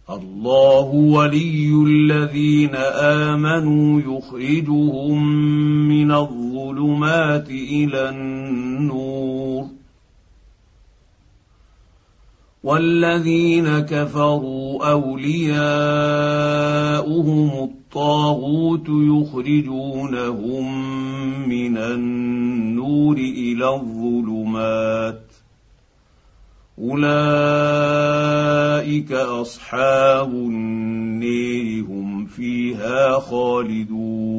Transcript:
الله ولي الذين آمنوا يخرجهم من الظلمات إلى النور، والذين كفروا أولياؤهم الطاغوت يخرجونهم من النور إلى الظلمات، أولئك أصحاب النار هم فيها خالدون.